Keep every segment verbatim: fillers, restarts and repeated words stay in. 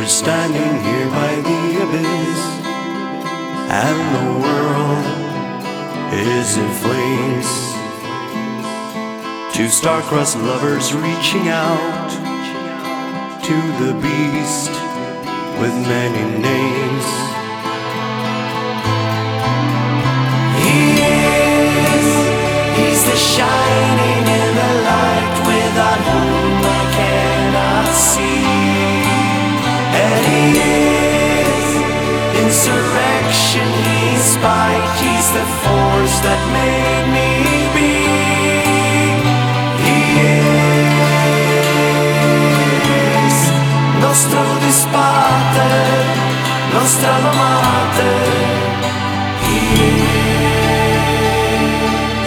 We're standing here by the abyss, and the world is in flames. Two star-crossed lovers reaching out to the beast with many names. He is, he's the shining in the light without whom I cannot see. And he is insurrection, he's spite, he's the force that made me be. He is nostro disparte, nostra alma mater. He is.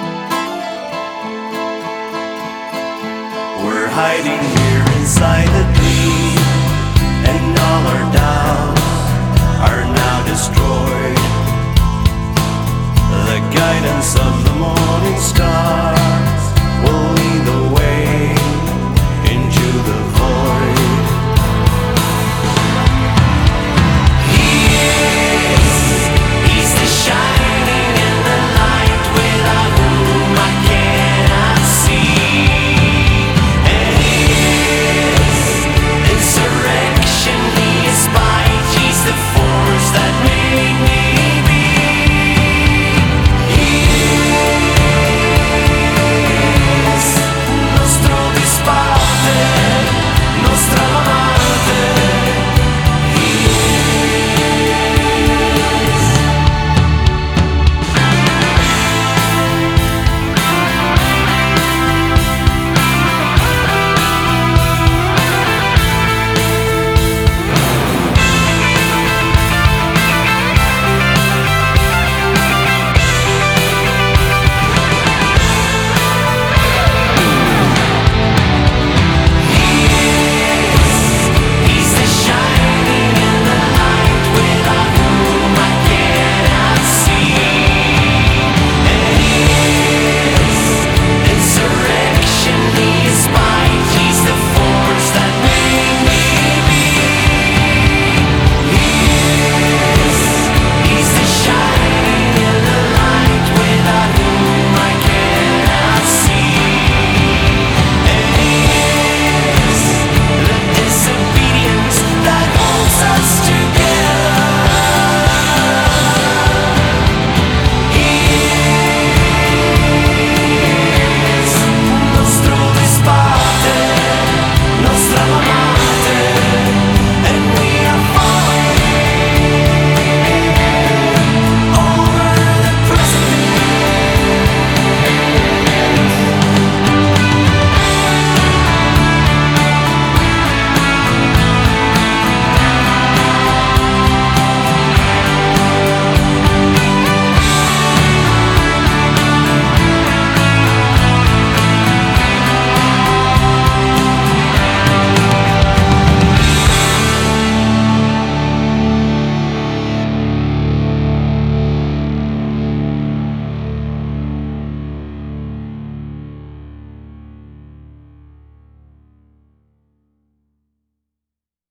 We're hiding here inside the